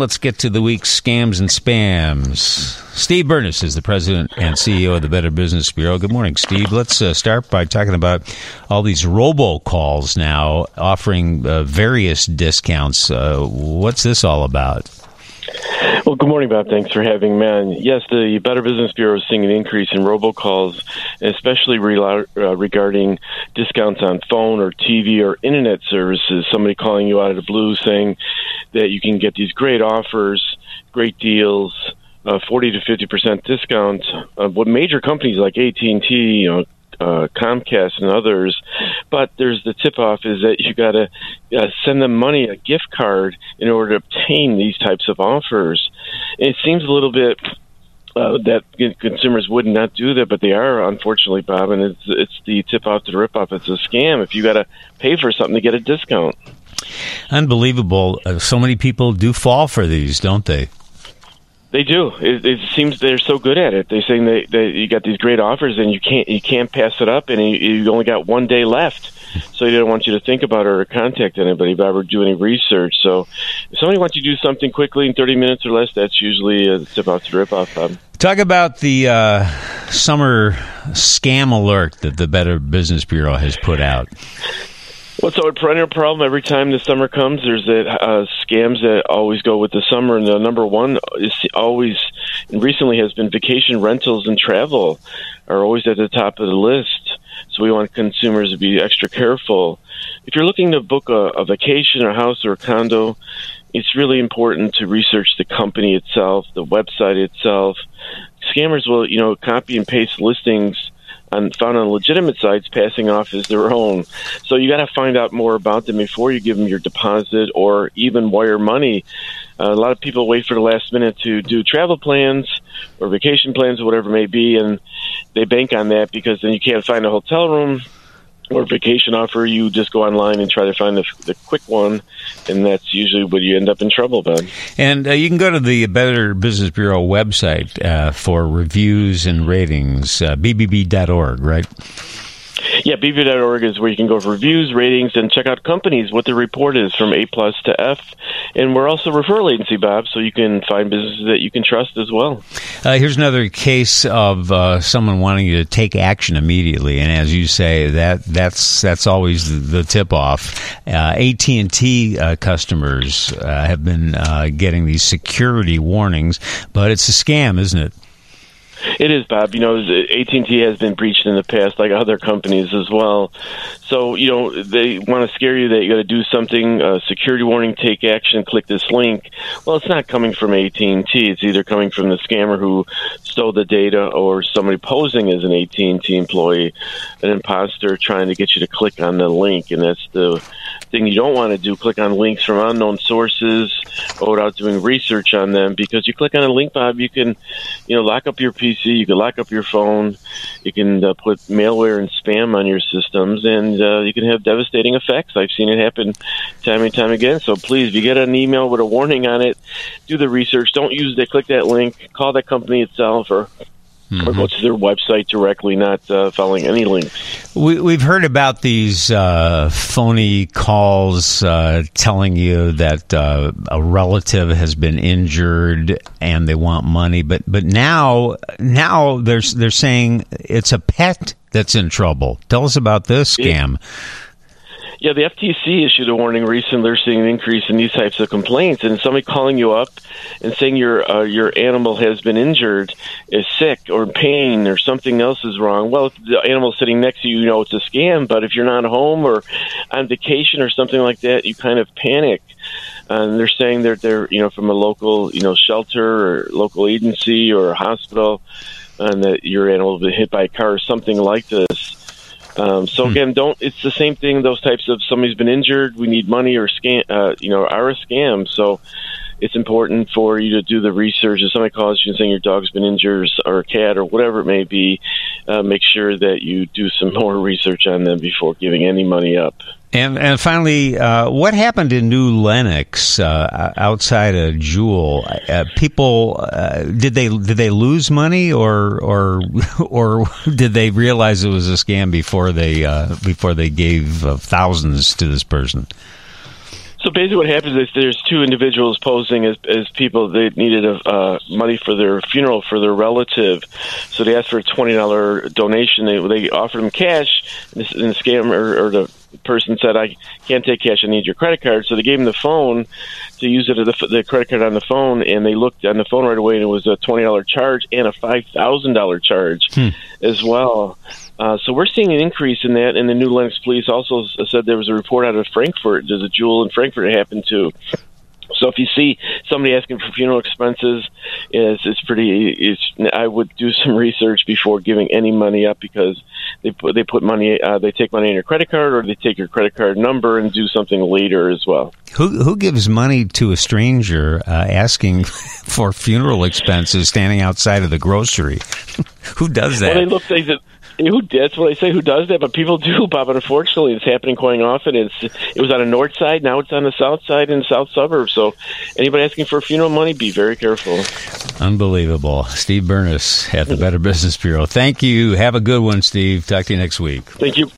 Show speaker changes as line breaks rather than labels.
Let's get to the week's scams and spams. Steve Burness is the president and CEO of the Better Business Bureau. Good morning, Steve. Let's start by talking about all these robocalls now offering various discounts. What's this all about?
Well, good morning, Bob. Thanks for having me on. Yes, the Better Business Bureau is seeing an increase in robocalls, especially regarding discounts on phone or TV or internet services. Somebody calling you out of the blue saying that you can get these great offers, great deals, 40 to 50% discount. What major companies like AT&T, Comcast and others, but there's the tip-off is that you got to send them money, a gift card, in order to obtain these types of offers. And it seems a little bit that consumers would not do that, but they are, unfortunately, Bob, and it's the tip-off to the rip-off. It's a scam if you got to pay for something to get a discount.
Unbelievable. So many people do fall for these, don't they?
They do. It seems they're so good at it. They're saying that you got these great offers and you can't pass it up, and you only got one day left. So they don't want you to think about it or contact anybody about or do any research. So if somebody wants you to do something quickly in 30 minutes or less, that's usually a tip-off to rip-off.
Talk about the summer scam alert that the Better Business Bureau has put out.
Well, so a perennial problem every time the summer comes. There's scams that always go with the summer, and the number one is always, and recently has been vacation rentals and travel are always at the top of the list. So we want consumers to be extra careful. If you're looking to book a vacation, a house, or a condo, it's really important to research the company itself, the website itself. Scammers will, copy and paste listings found on legitimate sites, passing off as their own. So you got to find out more about them before you give them your deposit or even wire money. A lot of people wait for the last minute to do travel plans or vacation plans or whatever it may be, and they bank on that because then you can't find a hotel room or vacation offer. You just go online and try to find the quick one, and that's usually where you end up in trouble, bud. And
you can go to the Better Business Bureau website for reviews and ratings, bbb.org, right? Yeah, bbb.org is where you can go for reviews, ratings, and check out companies, what the report is from A+ to F. And we're also a referral agency, Bob, so you can find businesses that you can trust as well. Here's another case of someone wanting you to take action immediately. And as you say, that's always the tip-off. AT&T customers have been getting these security warnings, but it's a scam, isn't it? It is, Bob. AT&T has been breached in the past, like other companies as well. So, they want to scare you that you got to do something, security warning, take action, click this link. Well, it's not coming from AT&T. It's either coming from the scammer who stole the data or somebody posing as an AT&T employee, an imposter trying to get you to click on the link. And that's the thing you don't want to do, click on links from unknown sources or without doing research on them, because you click on a link, Bob, you can, lock up your PC, you can lock up your phone, you can put malware and spam on your systems, and you can have devastating effects. I've seen it happen time and time again. So please, if you get an email with a warning on it, do the research. Don't click that link, call that company itself, or go to their website directly, not following any links. We've heard about these phony calls telling you that a relative has been injured and they want money, but now they're saying it's a pet that's in trouble. Tell us about this scam. Yeah, the FTC issued a warning recently. They're seeing an increase in these types of complaints, and somebody calling you up and saying your animal has been injured, is sick or in pain or something else is wrong. Well, if the animal's sitting next to you, it's a scam. But if you're not home or on vacation or something like that, you kind of panic. And they're saying they're from a local shelter or local agency or a hospital, and that your animal has been hit by a car or something like this. So again, it's the same thing. Those types of somebody's been injured, we need money or scam, are a scam. So it's important for you to do the research. If somebody calls you and saying your dog's been injured or a cat or whatever it may be, make sure that you do some more research on them before giving any money up. And finally, what happened in New Lenox outside of Jewel? People did they lose money or did they realize it was a scam before they gave thousands to this person?
So basically what happens is there's two individuals posing as people that needed money for their funeral for their relative. So they asked for a $20 donation. They offered them cash, and the scammer or the person said, I can't take cash, I need your credit card. So they gave him the phone to use it, the credit card on the phone, and they looked on the phone right away, and it was a $20 charge and a $5,000 charge as well. So we're seeing an increase in that, and the New Lenox Police also said there was a report out of Frankfurt. There's a jewel in Frankfurt that happened too. So if you see somebody asking for funeral expenses, I would do some research before giving any money up, because they take money on your credit card, or they take your credit card number and do something later as well.
Who gives money to a stranger asking for funeral expenses standing outside of the grocery? Who does that?
Well, that's what I say. Who does that? But people do, Bob. And unfortunately, it's happening quite often. It was on the north side. Now it's on the south side in the south suburbs. So anybody asking for funeral money, be very careful.
Unbelievable. Steve Burness at the Better Business Bureau. Thank you. Have a good one, Steve. Talk to you next week.
Thank you.